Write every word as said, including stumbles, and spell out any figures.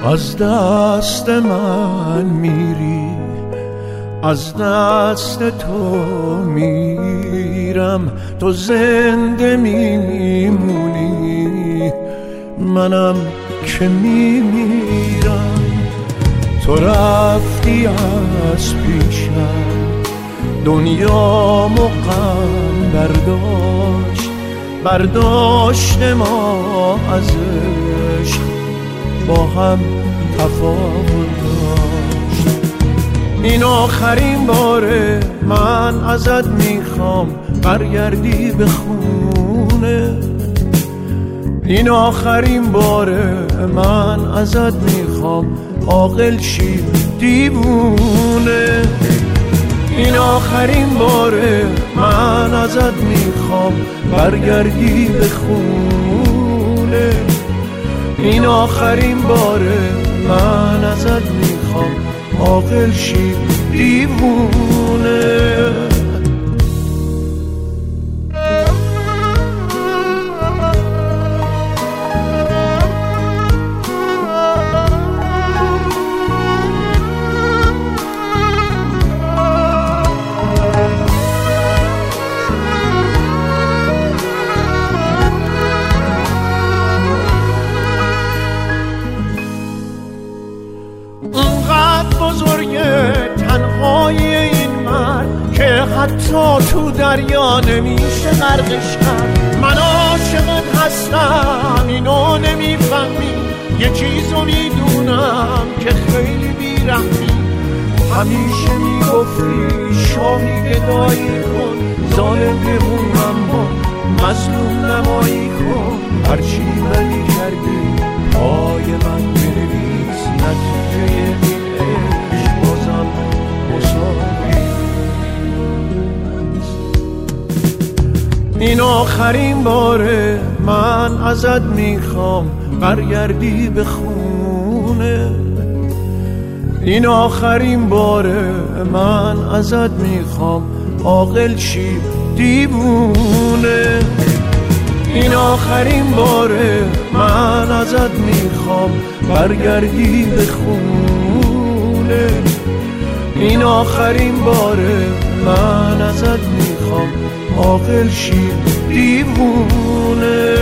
از دست من میری، از دست تو میرم، تو زنده میمونی منم که میمیرم. تو رفتی از پیشم دنیا غم برداشت، برداشت ما ازش با هم تفاوت داشت. این آخرین باره من ازت میخوام برگردی به خونه، این آخرین باره من ازت میخوام عاقل شی دیوونه. این آخرین باره من ازت میخوام برگردی به خونه، این آخرین باره من ازت میخوام عاقل شی دیوونه. تنهایی این من که حتی تو دریا نمیشه غرقش کرد. من عاشقت هستم اینو نمیفهمی، یه چیزو میدونم که خیلی بیرحمی. همیشه میگفتی شاهی گدایی کن، ظالم بمون اما مظلوم نمایی کن. هرچی ولی کردی پای من بنویس، نتیجه این عشق بازم مساوی. این آخرین باره من ازت میخوام برگردی به خونه، این آخرین باره من ازت میخوام عاقل شی دیوونه. این آخرین باره من ازت میخوام برگردی به خونه، این آخرین باره من ازت میخوام عاقل شی دیوونه.